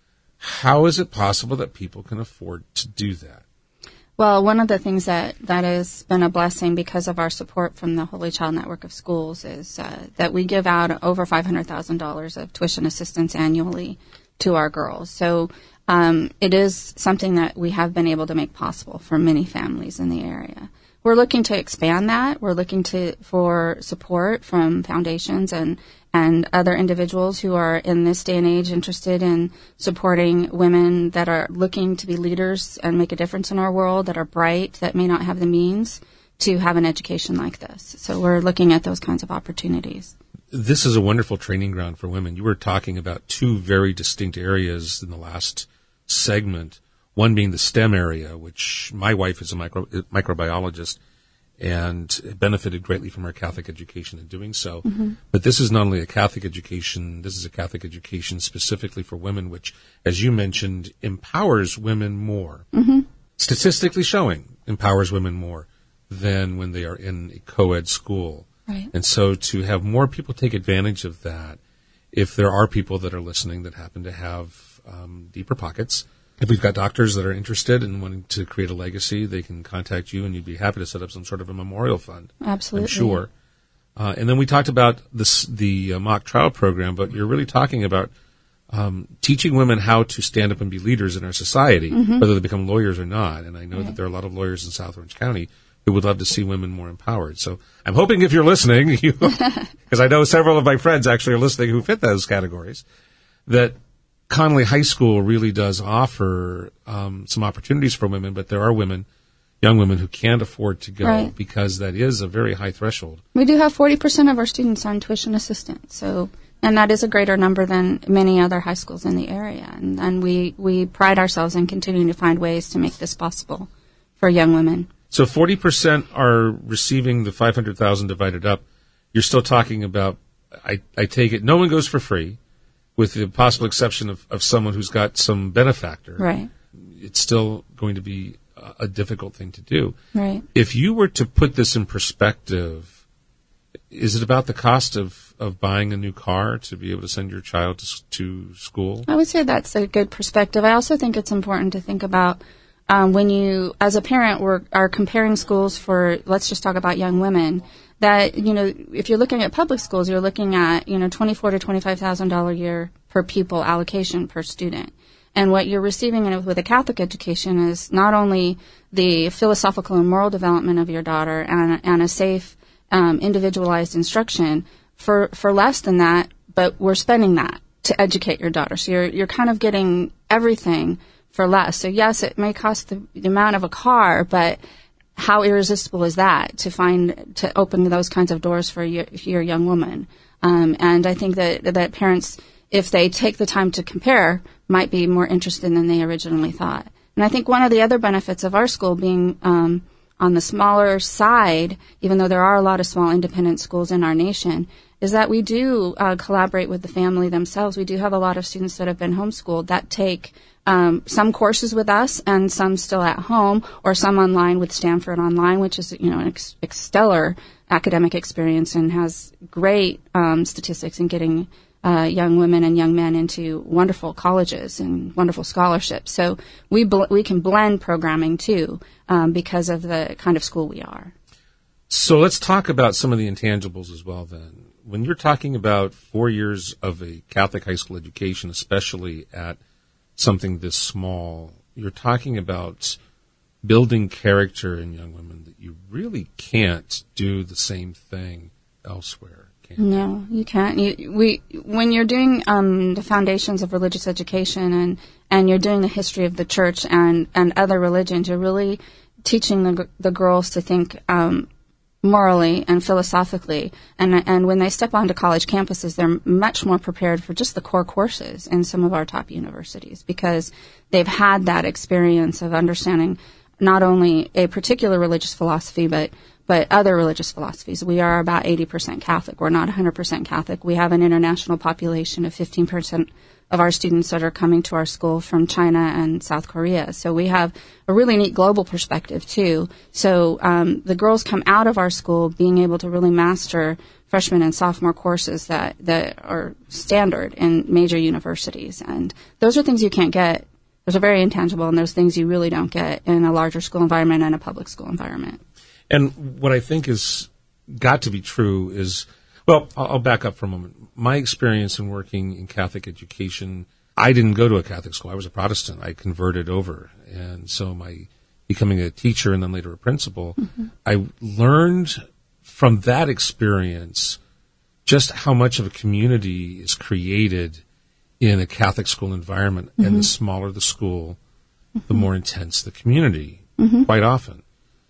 Speaker 2: How is it possible that people can afford to do that?
Speaker 3: Well, one of the things that, that has been a blessing because of our support from the Holy Child Network of Schools is uh, that we give out over five hundred thousand dollars of tuition assistance annually to our girls. So um, it is something that we have been able to make possible for many families in the area. We're looking to expand that. We're looking to for support from foundations and and other individuals who are in this day and age interested in supporting women that are looking to be leaders and make a difference in our world, that are bright, that may not have the means to have an education like this. So we're looking at those kinds of opportunities.
Speaker 2: This is a wonderful training ground for women. You were talking about two very distinct areas in the last segment, one being the STEM area, which my wife is a micro, microbiologist and benefited greatly from our Catholic education in doing so. Mm-hmm. But this is not only a Catholic education, this is a Catholic education specifically for women, which, as you mentioned, empowers women more. Mm-hmm. Statistically showing, empowers women more than when they are in a co-ed school.
Speaker 3: Right.
Speaker 2: And so to have more people take advantage of that, if there are people that are listening that happen to have um, deeper pockets, if we've got doctors that are interested in wanting to create a legacy, they can contact you, and you'd be happy to set up some sort of a memorial fund.
Speaker 3: Absolutely.
Speaker 2: I'm sure. Uh, and then we talked about this, the uh, mock trial program, but you're really talking about um, teaching women how to stand up and be leaders in our society, mm-hmm. whether they become lawyers or not. And I know right. that there are a lot of lawyers in South Orange County who would love to see women more empowered. So I'm hoping if you're listening, because I know several of my friends actually are listening who fit those categories, that Connolly High School really does offer um, some opportunities for women, but there are women, young women, who can't afford to go right. because that is a very high threshold.
Speaker 3: We do have forty percent of our students on tuition assistance, so and that is a greater number than many other high schools in the area. And, and we, we pride ourselves in continuing to find ways to make this possible for young women.
Speaker 2: So forty percent are receiving the five hundred thousand dollars divided up. You're still talking about, I, I take it, no one goes for free, with the possible exception of, of someone who's got some benefactor.
Speaker 3: Right.
Speaker 2: It's still going to be a, a difficult thing to do.
Speaker 3: Right.
Speaker 2: If you were to put this in perspective, is it about the cost of, of buying a new car to be able to send your child to, to school?
Speaker 3: I would say that's a good perspective. I also think it's important to think about um, when you, as a parent, we're, are comparing schools for, let's just talk about young women, that, you know, if you're looking at public schools, you're looking at, you know, twenty-four thousand to twenty-five thousand dollars a year per pupil allocation per student. And what you're receiving in, with a Catholic education is not only the philosophical and moral development of your daughter and, and a safe, um, individualized instruction for, for less than that, but we're spending that to educate your daughter. So you're, you're kind of getting everything for less. So yes, it may cost the, the amount of a car, but how irresistible is that to find, to open those kinds of doors for your, your young woman? Um, and I think that, that parents, if they take the time to compare, might be more interested than they originally thought. And I think one of the other benefits of our school being, um, on the smaller side, even though there are a lot of small independent schools in our nation, is that we do uh, collaborate with the family themselves. We do have a lot of students that have been homeschooled that take um, some courses with us and some still at home, or some online with Stanford Online, which is, you know, an ex- ex- stellar academic experience and has great um, statistics in getting uh, young women and young men into wonderful colleges and wonderful scholarships. So we bl- we can blend programming too um, because of the kind of school we are.
Speaker 2: So let's talk about some of the intangibles as well then. When you're talking about four years of a Catholic high school education, especially at something this small, you're talking about building character in young women that you really can't do the same thing elsewhere, can you?
Speaker 3: No, you can't. You, we, when you're doing um, the foundations of religious education and, and you're doing the history of the church and, and other religions, you're really teaching the, the girls to think um, morally and philosophically, and and when they step onto college campuses, they're much more prepared for just the core courses in some of our top universities because they've had that experience of understanding not only a particular religious philosophy, but but other religious philosophies. We are about eighty percent Catholic. We're not one hundred percent Catholic. We have an international population of fifteen percent of our students that are coming to our school from China and South Korea. So we have a really neat global perspective, too. So um, the girls come out of our school being able to really master freshman and sophomore courses that, that are standard in major universities. And those are things you can't get. Those are very intangible, and those things you really don't get in a larger school environment and a public school environment.
Speaker 2: And what I think is got to be true is, well, I'll back up for a moment. My experience in working in Catholic education, I didn't go to a Catholic school. I was a Protestant. I converted over. And so my becoming a teacher and then later a principal, mm-hmm. I learned from that experience just how much of a community is created in a Catholic school environment. Mm-hmm. And the smaller the school, mm-hmm. the more intense the community, mm-hmm. quite often.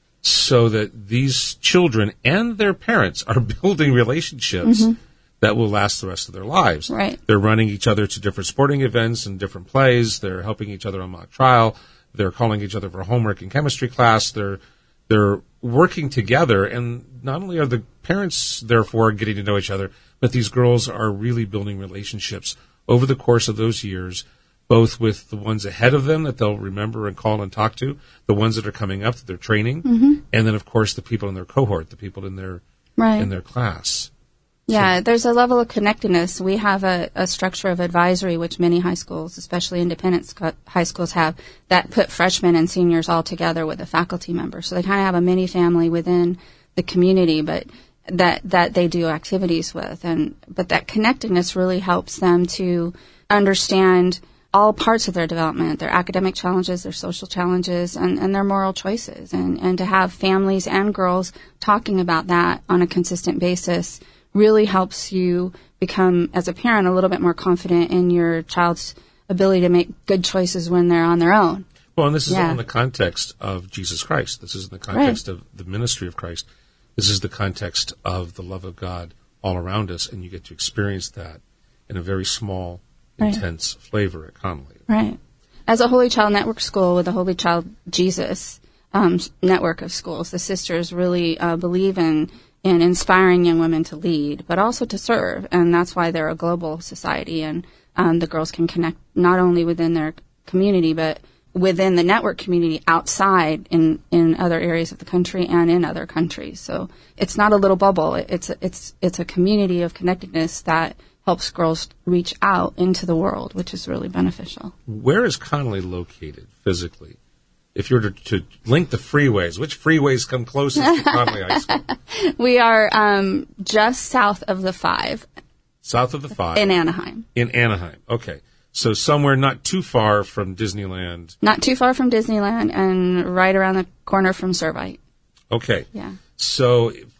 Speaker 2: So that these children and their parents are building relationships mm-hmm. that will last the rest of their lives.
Speaker 3: Right.
Speaker 2: They're running each other to different sporting events and different plays. They're helping each other on mock trial. They're calling each other for homework in chemistry class. They're they're working together, and not only are the parents therefore getting to know each other, but these girls are really building relationships over the course of those years, both with the ones ahead of them that they'll remember and call and talk to, the ones that are coming up that they're training, mm-hmm. and then, of course, the people in their cohort, the people in their right. in their class.
Speaker 3: Yeah,
Speaker 2: so,
Speaker 3: there's a level of connectedness. We have a, a structure of advisory, which many high schools, especially independent sc- high schools, have, that put freshmen and seniors all together with a faculty member. So they kind of have a mini family within the community, but that that they do activities with. And but that connectedness really helps them to understand all parts of their development, their academic challenges, their social challenges, and, and their moral choices. And, and to have families and girls talking about that on a consistent basis really helps you become, as a parent, a little bit more confident in your child's ability to make good choices when they're on their own.
Speaker 2: Well, and this is
Speaker 3: yeah.
Speaker 2: all in the context of Jesus Christ. This is in the context right. of the ministry of Christ. This is the context of the love of God all around us, and you get to experience that in a very small, right. intense flavor at Connolly.
Speaker 3: Right. As a Holy Child Network school with a Holy Child Jesus um, network of schools, the sisters really uh, believe in in inspiring young women to lead, but also to serve, and that's why they're a global society, and um, the girls can connect not only within their community, but within the network community outside in, in other areas of the country and in other countries. So it's not a little bubble. It's a, it's it's a community of connectedness that helps girls reach out into the world, which is really beneficial.
Speaker 2: Where is Connolly located physically? If you were to, to link the freeways, which freeways come closest to Connolly High School?
Speaker 3: We are um, just south of the five.
Speaker 2: South of the five.
Speaker 3: In Anaheim.
Speaker 2: In Anaheim. Okay. So somewhere not too far from Disneyland.
Speaker 3: Not too far from Disneyland and right around the corner from Servite.
Speaker 2: Okay.
Speaker 3: Yeah.
Speaker 2: So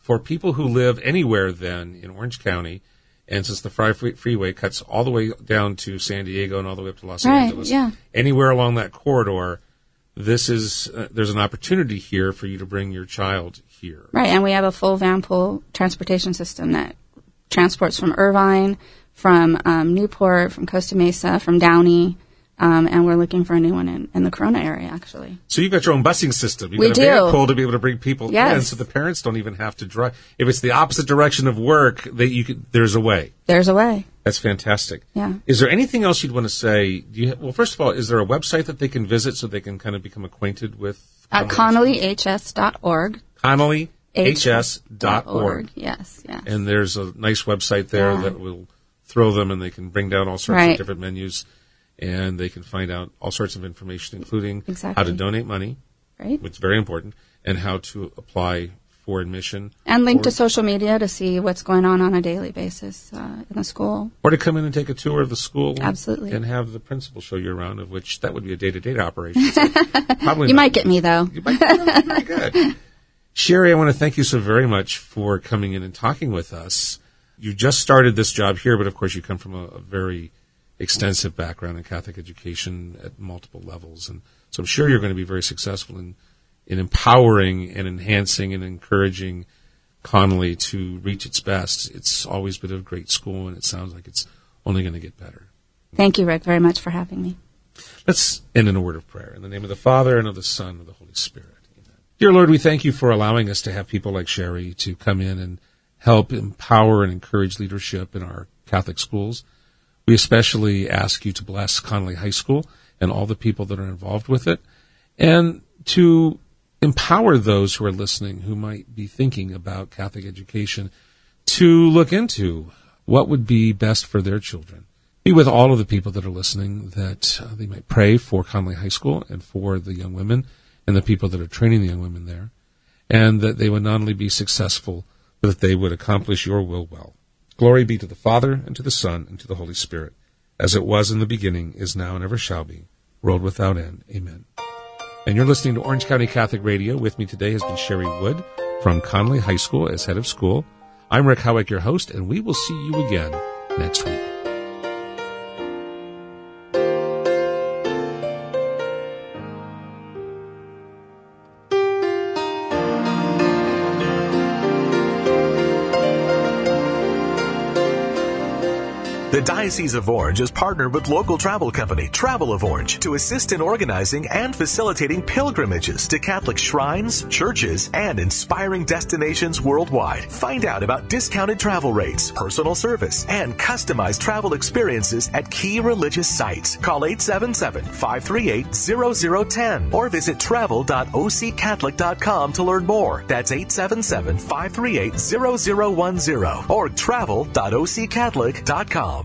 Speaker 2: for people who live anywhere then in Orange County, and since the Fry Freeway cuts all the way down to San Diego and all the way up to Los
Speaker 3: right,
Speaker 2: Angeles,
Speaker 3: yeah.
Speaker 2: anywhere along that corridor, this is uh, there's an opportunity here for you to bring your child here.
Speaker 3: Right, and we have a full van pool transportation system that transports from Irvine, from um, Newport, from Costa Mesa, from Downey, um, and we're looking for a new one in, in the Corona area, actually.
Speaker 2: So you've got your own busing system. You've
Speaker 3: we
Speaker 2: got a
Speaker 3: do.
Speaker 2: van pool to be able to bring people
Speaker 3: yes.
Speaker 2: in, so the parents don't even have to drive. If it's the opposite direction of work, that you could, there's a way.
Speaker 3: There's a way.
Speaker 2: That's fantastic.
Speaker 3: Yeah.
Speaker 2: Is there anything else you'd want to say? Do you, well, first of all, is there a website that they can visit so they can kind of become acquainted with?
Speaker 3: At connolly h s dot org.
Speaker 2: connolly h s dot org.
Speaker 3: Yes, yes.
Speaker 2: And there's a nice website there
Speaker 3: yeah.
Speaker 2: that will throw them, and they can bring down all sorts
Speaker 3: right.
Speaker 2: of different menus, and they can find out all sorts of information, including
Speaker 3: exactly.
Speaker 2: how to donate money,
Speaker 3: right.
Speaker 2: which is very important, and how to apply for admission.
Speaker 3: And link
Speaker 2: or,
Speaker 3: to social media to see what's going on on a daily basis uh, in the school.
Speaker 2: Or to come in and take a tour of the school.
Speaker 3: Absolutely.
Speaker 2: And have the principal show you around, of which that would be a day-to-day operation. So probably
Speaker 3: you
Speaker 2: not.
Speaker 3: might get me, though.
Speaker 2: You might get me. Very good. Sherry, I want to thank you so very much for coming in and talking with us. You just started this job here, but of course you come from a, a very extensive background in Catholic education at multiple levels. And so I'm sure you're going to be very successful in, in empowering and enhancing and encouraging Connolly to reach its best. It's always been a great school, and it sounds like it's only going to get better.
Speaker 3: Thank you, Rick, very much for having me.
Speaker 2: Let's end in a word of prayer. In the name of the Father, and of the Son, and of the Holy Spirit. Amen. Dear Lord, we thank you for allowing us to have people like Sherry to come in and help empower and encourage leadership in our Catholic schools. We especially ask you to bless Connolly High School and all the people that are involved with it, and to empower those who are listening who might be thinking about Catholic education to look into what would be best for their children. Be with all of the people that are listening, that uh, they might pray for Connolly High School and for the young women and the people that are training the young women there, and that they would not only be successful, but that they would accomplish your will well. Glory be to the Father, and to the Son, and to the Holy Spirit, as it was in the beginning, is now, and ever shall be, world without end. Amen. And you're listening to Orange County Catholic Radio. With me today has been Sherry Wood from Connolly High School as head of school. I'm Rick Howick, your host, and we will see you again next week.
Speaker 1: The Diocese of Orange is partnered with local travel company Travel of Orange to assist in organizing and facilitating pilgrimages to Catholic shrines, churches, and inspiring destinations worldwide. Find out about discounted travel rates, personal service, and customized travel experiences at key religious sites. Call eight seven seven, five three eight, zero zero one zero or visit travel dot o c catholic dot com to learn more. That's eight seven seven, five three eight, zero zero one zero or travel dot o c catholic dot com.